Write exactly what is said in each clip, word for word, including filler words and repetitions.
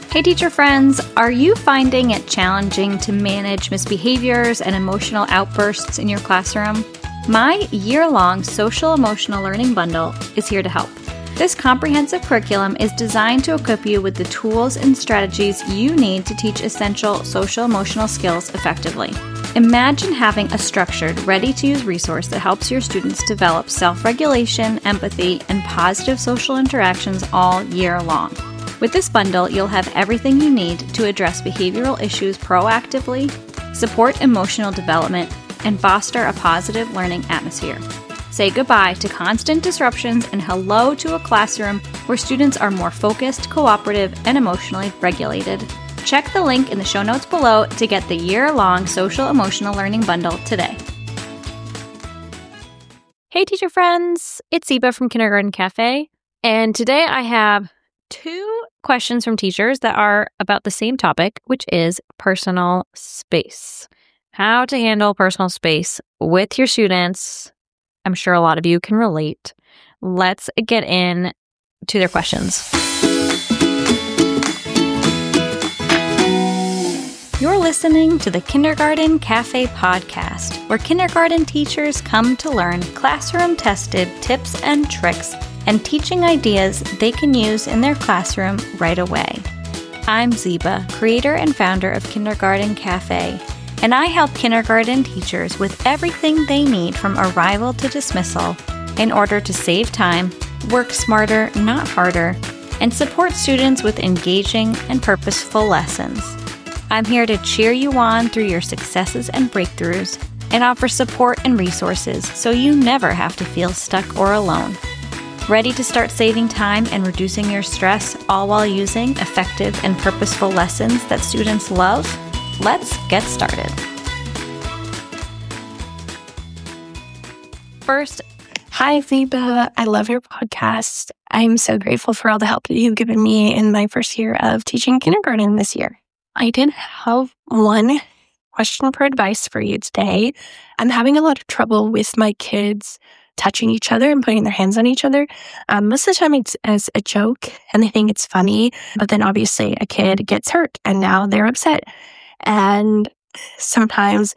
Hey teacher friends, are you finding it challenging to manage misbehaviors and emotional outbursts in your classroom? My year-long Social Emotional Learning Bundle is here to help. This comprehensive curriculum is designed to equip you with the tools and strategies you need to teach essential social emotional skills effectively. Imagine having a structured, ready-to-use resource that helps your students develop self-regulation, empathy, and positive social interactions all year long. With this bundle, you'll have everything you need to address behavioral issues proactively, support emotional development, and foster a positive learning atmosphere. Say goodbye to constant disruptions and hello to a classroom where students are more focused, cooperative, and emotionally regulated. Check the link in the show notes below to get the year-long Social Emotional Learning Bundle today. Hey teacher friends, it's Ziba from Kindergarten Cafe, and today I have two questions from teachers that are about the same topic, which is personal space. How to handle personal space with your students. I'm sure a lot of you can relate. Let's get in to their questions. You're listening to the Kindergarten Cafe podcast, where kindergarten teachers come to learn classroom-tested tips and tricks and teaching ideas they can use in their classroom right away. I'm Ziba, creator and founder of Kindergarten Cafe, and I help kindergarten teachers with everything they need from arrival to dismissal in order to save time, work smarter, not harder, and support students with engaging and purposeful lessons. I'm here to cheer you on through your successes and breakthroughs and offer support and resources so you never have to feel stuck or alone. Ready to start saving time and reducing your stress, all while using effective and purposeful lessons that students love? Let's get started. First, hi, Ziba. I love your podcast. I'm so grateful for all the help that you've given me in my first year of teaching kindergarten this year. I did have one question for advice for you today. I'm having a lot of trouble with my kids touching each other and putting their hands on each other. Um, most of the time it's as a joke and they think it's funny, but then obviously a kid gets hurt and now they're upset. And sometimes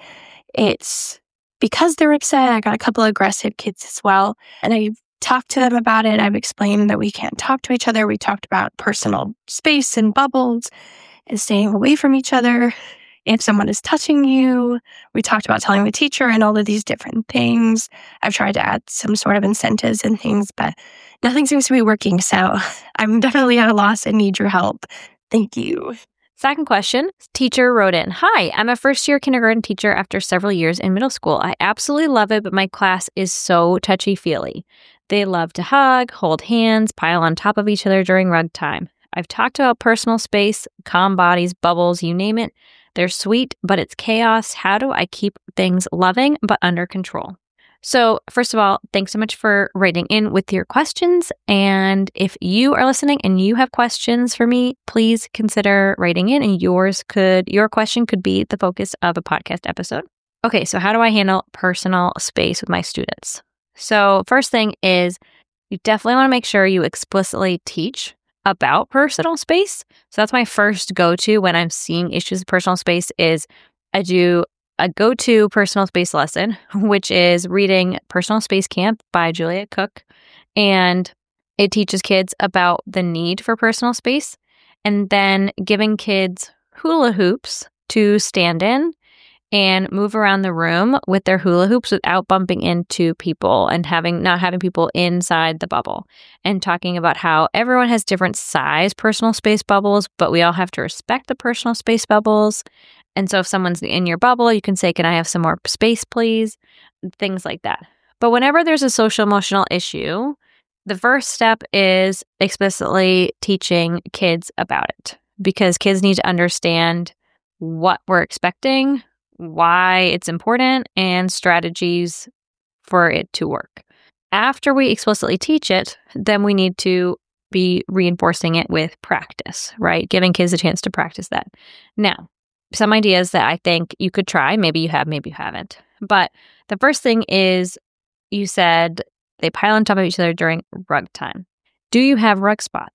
it's because they're upset. I got a couple of aggressive kids as well. And I've talked to them about it. I've explained that we can't talk to each other. We talked about personal space and bubbles and staying away from each other. If someone is touching you, we talked about telling the teacher and all of these different things. I've tried to add some sort of incentives and things, but nothing seems to be working. So I'm definitely at a loss and need your help. Thank you. Second question, teacher wrote in, "Hi, I'm a first-year kindergarten teacher after several years in middle school. I absolutely love it, but my class is so touchy-feely. They love to hug, hold hands, pile on top of each other during rug time. I've talked about personal space, calm bodies, bubbles, you name it. They're sweet, but it's chaos. How do I keep things loving but under control?" So first of all, thanks so much for writing in with your questions. And if you are listening and you have questions for me, please consider writing in, and yours could, your question could be the focus of a podcast episode. Okay, so how do I handle personal space with my students? So first thing is you definitely want to make sure you explicitly teach about personal space. So that's my first go-to when I'm seeing issues with personal space is I do a go-to personal space lesson, which is reading Personal Space Camp by Julia Cook. And it teaches kids about the need for personal space and then giving kids hula hoops to stand in and move around the room with their hula hoops without bumping into people and having not having people inside the bubble, and talking about how everyone has different size personal space bubbles, but we all have to respect the personal space bubbles. And so if someone's in your bubble, you can say, "Can I have some more space, please?" Things like that. But whenever there's a social emotional issue, the first step is explicitly teaching kids about it, because kids need to understand what we're expecting, why it's important, and strategies for it to work. After we explicitly teach it, then we need to be reinforcing it with practice, right? Giving kids a chance to practice that. Now, some ideas that I think you could try, maybe you have, maybe you haven't. But the first thing is you said they pile on top of each other during rug time. Do you have rug spots?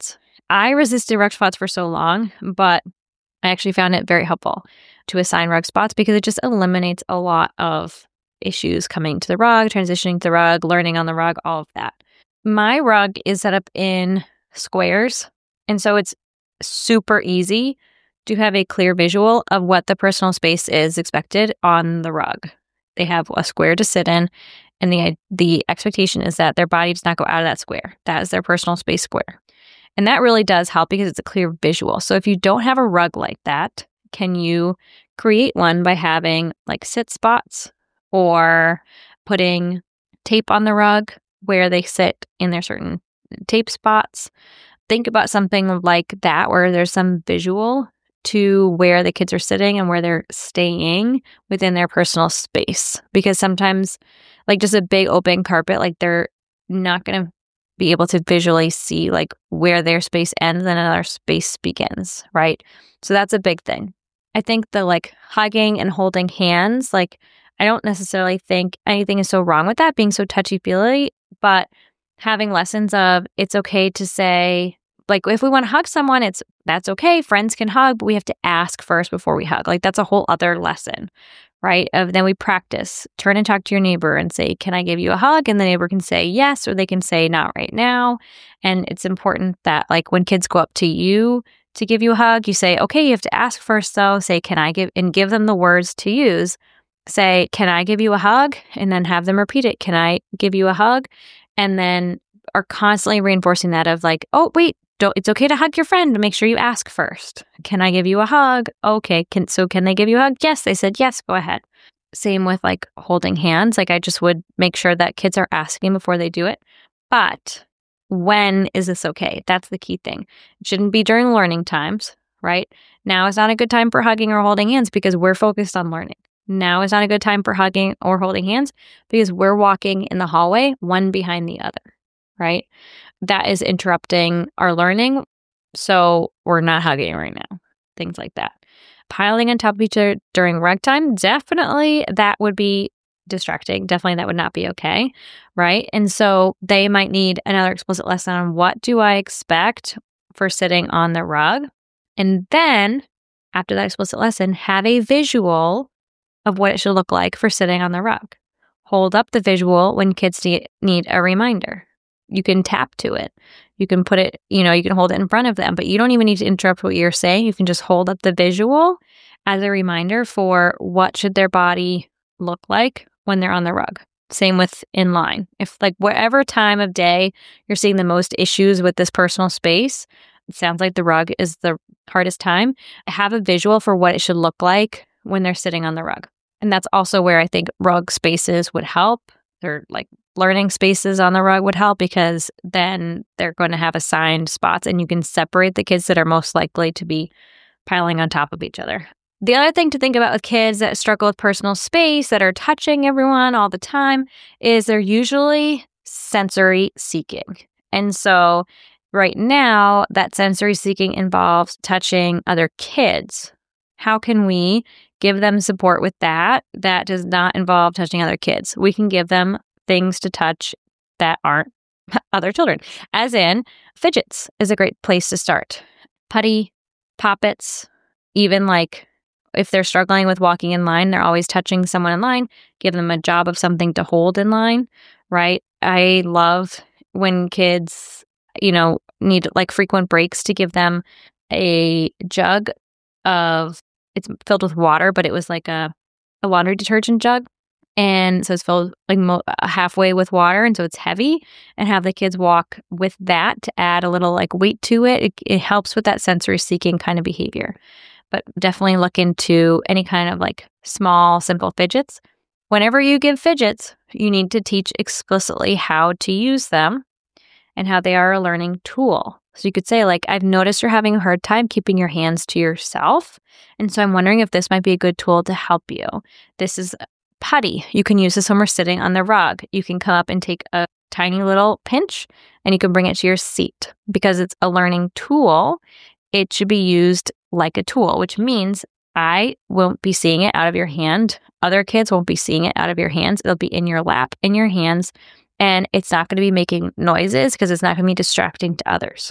I resisted rug spots for so long, but I actually found it very helpful to assign rug spots because it just eliminates a lot of issues coming to the rug, transitioning to the rug, learning on the rug, all of that. My rug is set up in squares, and so it's super easy to have a clear visual of what the personal space is expected on the rug. They have a square to sit in, and the the expectation is that their body does not go out of that square. That is their personal space square. And that really does help because it's a clear visual. So if you don't have a rug like that, can you create one by having like sit spots or putting tape on the rug where they sit in their certain tape spots? Think about something like that where there's some visual to where the kids are sitting and where they're staying within their personal space. Because sometimes, like just a big open carpet, like they're not going to be able to visually see like where their space ends and another space begins, right? So that's a big thing. I think the like hugging and holding hands, like I don't necessarily think anything is so wrong with that being so touchy-feely, but having lessons of it's okay to say, like if we want to hug someone, it's that's okay. Friends can hug, but we have to ask first before we hug. Like that's a whole other lesson, right? Of then we practice, turn and talk to your neighbor and say, can I give you a hug? And the neighbor can say yes, or they can say not right now. And it's important that like when kids go up to you to give you a hug, you say, okay, you have to ask first though. Say, can I give, and give them the words to use. Say, can I give you a hug? And then have them repeat it. Can I give you a hug? And then are constantly reinforcing that of like, oh, wait, don't, it's okay to hug your friend. Make sure you ask first. Can I give you a hug? Okay. Can, so can they give you a hug? Yes. They said, yes, go ahead. Same with like holding hands. Like I just would make sure that kids are asking before they do it. But when is this okay? That's the key thing. It shouldn't be during learning times, right? Now is not a good time for hugging or holding hands because we're focused on learning. Now is not a good time for hugging or holding hands because we're walking in the hallway, one behind the other, right? That is interrupting our learning. So we're not hugging right now. Things like that. Piling on top of each other during rug time, definitely that would be distracting. Definitely that would not be okay, right? And so they might need another explicit lesson on what do I expect for sitting on the rug? And then after that explicit lesson, have a visual of what it should look like for sitting on the rug. Hold up the visual when kids need a reminder. You can tap to it. You can put it, you know, you can hold it in front of them, but you don't even need to interrupt what you're saying. You can just hold up the visual as a reminder for what should their body look like when they're on the rug. Same with in line. If like whatever time of day you're seeing the most issues with this personal space, it sounds like the rug is the hardest time, have a visual for what it should look like when they're sitting on the rug. And that's also where I think rug spaces would help. They're like learning spaces on the rug would help because then they're going to have assigned spots and you can separate the kids that are most likely to be piling on top of each other. The other thing to think about with kids that struggle with personal space, that are touching everyone all the time, is they're usually sensory seeking. And so right now, that sensory seeking involves touching other kids. How can we give them support with that? That does not involve touching other kids. We can give them things to touch that aren't other children. As in, fidgets is a great place to start. Putty, poppets, even like if they're struggling with walking in line, they're always touching someone in line, give them a job of something to hold in line, right? I love when kids, you know, need like frequent breaks to give them a jug of, it's filled with water, but it was like a, a laundry detergent jug. And so it's filled like mo- halfway with water. And so it's heavy, and have the kids walk with that to add a little like weight to it. It, it helps with that sensory seeking kind of behavior. But definitely look into any kind of like small, simple fidgets. Whenever you give fidgets, you need to teach explicitly how to use them and how they are a learning tool. So you could say like, I've noticed you're having a hard time keeping your hands to yourself. And so I'm wondering if this might be a good tool to help you. This is putty. You can use this when we're sitting on the rug. You can come up and take a tiny little pinch and you can bring it to your seat. Because it's a learning tool, it should be used like a tool, which means I won't be seeing it out of your hand. Other kids won't be seeing it out of your hands. It'll be in your lap, in your hands, and it's not going to be making noises because it's not going to be distracting to others.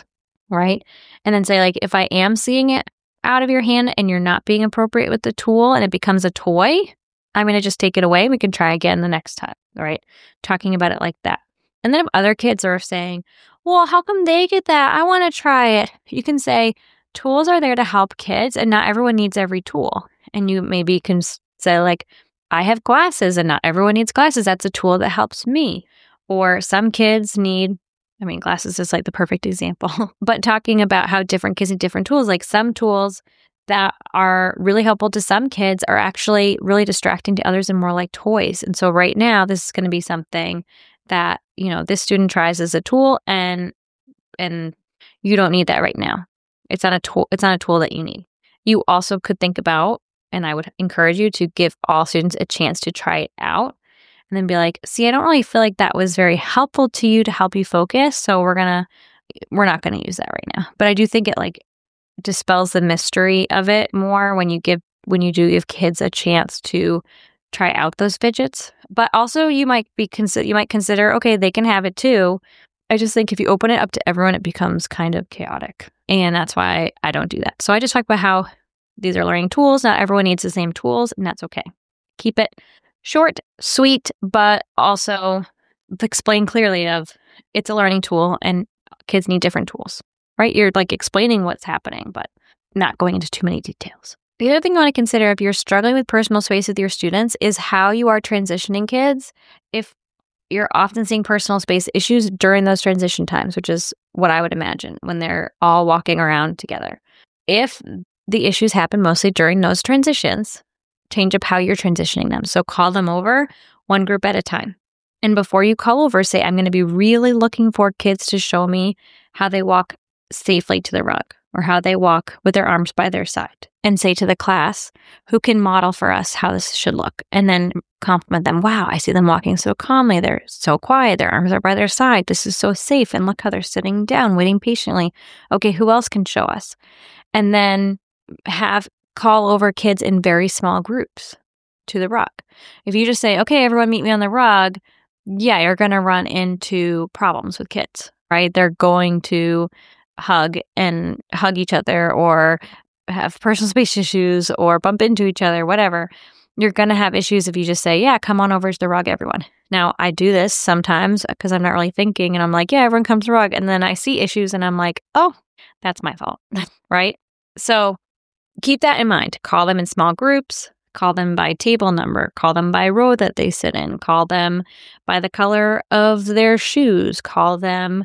right? And then say, like, if I am seeing it out of your hand and you're not being appropriate with the tool and it becomes a toy, I'm going to just take it away. We can try again the next time, right? Talking about it like that. And then if other kids are saying, well, how come they get that? I want to try it. You can say, tools are there to help kids and not everyone needs every tool. And you maybe can say, like, I have glasses and not everyone needs glasses. That's a tool that helps me. Or some kids need, I mean, glasses is like the perfect example, but talking about how different kids need different tools, like some tools that are really helpful to some kids are actually really distracting to others and more like toys. And so right now, this is going to be something that, you know, this student tries as a tool and and you don't need that right now. It's not a tool, it's not a tool that you need. You also could think about, and I would encourage you to give all students a chance to try it out and then be like, see, I don't really feel like that was very helpful to you to help you focus. So we're going to, we're not going to use that right now. But I do think it like dispels the mystery of it more when you give, when you do give kids a chance to try out those fidgets. But also you might be consider, you might consider, okay, they can have it too. I just think if you open it up to everyone, it becomes kind of chaotic. And that's why I don't do that. So I just talk about how these are learning tools. Not everyone needs the same tools, and that's okay. Keep it short, sweet, but also explain clearly of it's a learning tool and kids need different tools, right? You're like explaining what's happening, but not going into too many details. The other thing you want to consider if you're struggling with personal space with your students is how you are transitioning kids. If you're often seeing personal space issues during those transition times, which is what I would imagine when they're all walking around together. If the issues happen mostly during those transitions, change up how you're transitioning them. So call them over one group at a time. And before you call over, say, I'm going to be really looking for kids to show me how they walk safely to the rug or how they walk with their arms by their side. And say to the class, who can model for us how this should look? And then compliment them. Wow, I see them walking so calmly. They're so quiet. Their arms are by their side. This is so safe. And look how they're sitting down, waiting patiently. Okay, who else can show us? And then have call over kids in very small groups to the rug. If you just say, okay, everyone meet me on the rug, yeah, you're going to run into problems with kids, right? They're going to hug and hug each other or have personal space issues or bump into each other, whatever. You're going to have issues if you just say, yeah, come on over to the rug, everyone. Now, I do this sometimes because I'm not really thinking and I'm like, yeah, everyone come to the rug. And then I see issues and I'm like, oh, that's my fault, right? So keep that in mind. Call them in small groups. Call them by table number. Call them by row that they sit in. Call them by the color of their shoes. Call them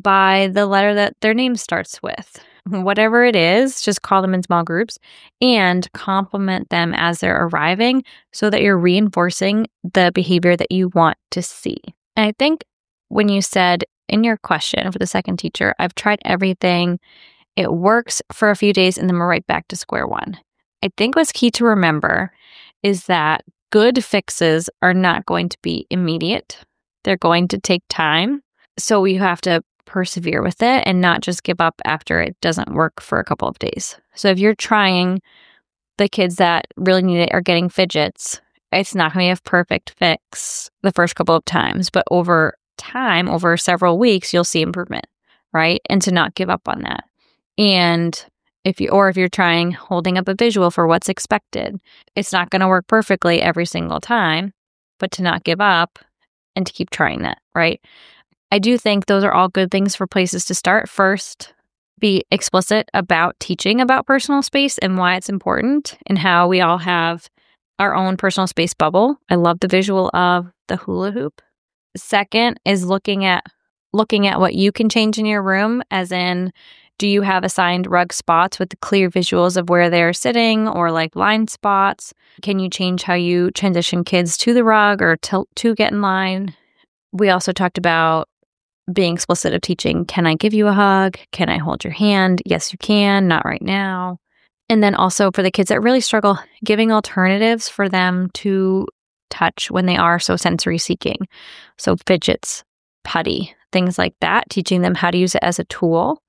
by the letter that their name starts with. Whatever it is, just call them in small groups and compliment them as they're arriving so that you're reinforcing the behavior that you want to see. And I think when you said in your question for the second teacher, I've tried everything, it works for a few days and then we're right back to square one. I think what's key to remember is that good fixes are not going to be immediate. They're going to take time. So you have to persevere with it and not just give up after it doesn't work for a couple of days. So if you're trying, the kids that really need it are getting fidgets, it's not going to be a perfect fix the first couple of times, but over time, over several weeks, you'll see improvement, right? And to not give up on that. And if you, or if you're trying holding up a visual for what's expected, it's not going to work perfectly every single time, but to not give up and to keep trying that, right? I do think those are all good things for places to start. First, be explicit about teaching about personal space and why it's important and how we all have our own personal space bubble. I love the visual of the hula hoop. Second is looking at looking at what you can change in your room, as in, do you have assigned rug spots with the clear visuals of where they're sitting or like blind spots? Can you change how you transition kids to the rug or to, to get in line? We also talked about being explicit of teaching, can I give you a hug? Can I hold your hand? Yes, you can, not right now. And then also for the kids that really struggle, giving alternatives for them to touch when they are so sensory seeking. So fidgets, putty, things like that, teaching them how to use it as a tool.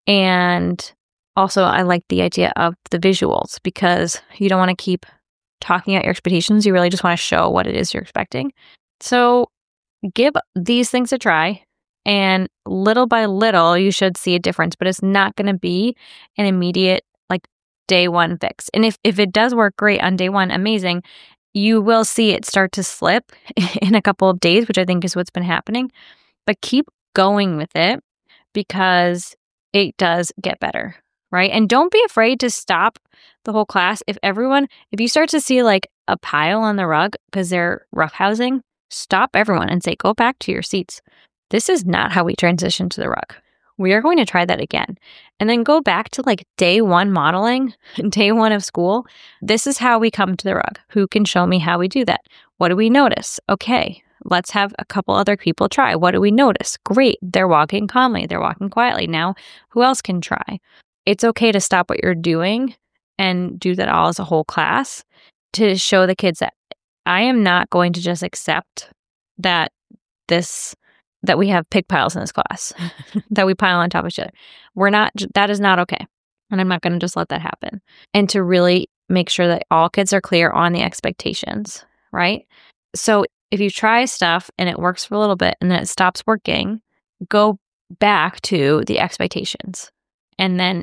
And also I like the idea of the visuals because you don't want to keep talking out your expectations. You really just want to show what it is you're expecting. So give these things a try. And little by little, you should see a difference, but it's not going to be an immediate, like, day one fix. And if, if it does work great on day one, amazing, you will see it start to slip in a couple of days, which I think is what's been happening. But keep going with it because it does get better, right? And don't be afraid to stop the whole class. If everyone, if you start to see like a pile on the rug because they're roughhousing, stop everyone and say, go back to your seats. This is not how we transition to the rug. We are going to try that again. And then go back to like day one modeling, day one of school. This is how we come to the rug. Who can show me how we do that? What do we notice? Okay, let's have a couple other people try. What do we notice? Great. They're walking calmly. They're walking quietly. Now, who else can try? It's okay to stop what you're doing and do that all as a whole class to show the kids that I am not going to just accept that this that we have pig piles in this class, that we pile on top of each other. We're not, that is not okay. And I'm not going to just let that happen. And to really make sure that all kids are clear on the expectations, right? So if you try stuff and it works for a little bit and then it stops working, go back to the expectations and then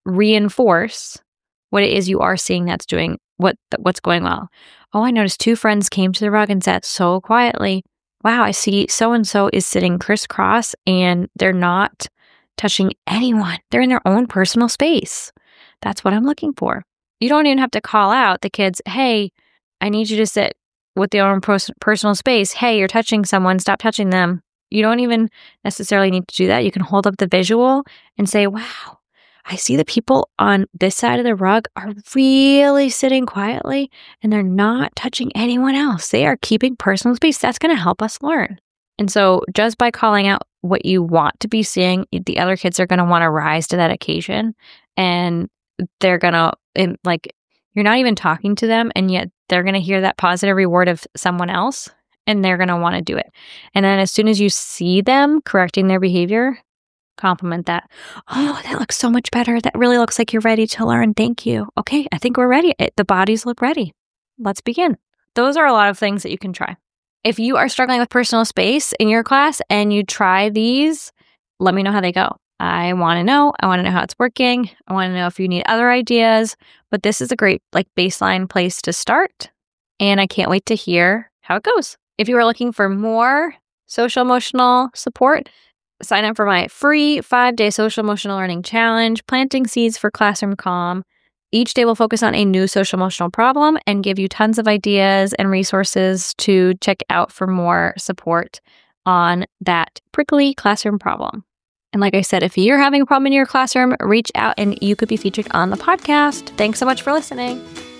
reinforce what it is you are seeing that's doing what what's going well. Oh, I noticed two friends came to the rug and sat so quietly. Wow, I see so-and-so is sitting crisscross and they're not touching anyone. They're in their own personal space. That's what I'm looking for. You don't even have to call out the kids, hey, I need you to sit with their own pers- personal space. Hey, you're touching someone, stop touching them. You don't even necessarily need to do that. You can hold up the visual and say, wow, I see the people on this side of the rug are really sitting quietly and they're not touching anyone else. They are keeping personal space. That's going to help us learn. And so just by calling out what you want to be seeing, the other kids are going to want to rise to that occasion and they're going to, like, you're not even talking to them and yet they're going to hear that positive reward of someone else and they're going to want to do it. And then as soon as you see them correcting their behavior, compliment that. Oh, that looks so much better. That really looks like you're ready to learn. Thank you. Okay, I think we're ready. It, the bodies look ready. Let's begin. Those are a lot of things that you can try. If you are struggling with personal space in your class and you try these, let me know how they go. I want to know. I want to know how it's working. I want to know if you need other ideas. But this is a great like baseline place to start. And I can't wait to hear how it goes. If you are looking for more social emotional support, sign up for my free five-day social emotional learning challenge, Planting Seeds for Classroom Calm. Each day will focus on a new social emotional problem and give you tons of ideas and resources to check out for more support on that prickly classroom problem. And like I said, if you're having a problem in your classroom, reach out and you could be featured on the podcast. Thanks so much for listening.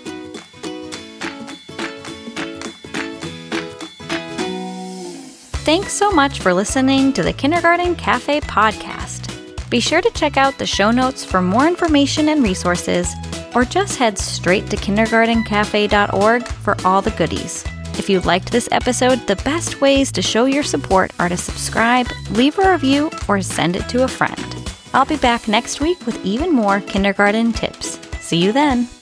Thanks so much for listening to the Kindergarten Cafe podcast. Be sure to check out the show notes for more information and resources, or just head straight to kindergarten cafe dot org for all the goodies. If you liked this episode, the best ways to show your support are to subscribe, leave a review, or send it to a friend. I'll be back next week with even more kindergarten tips. See you then.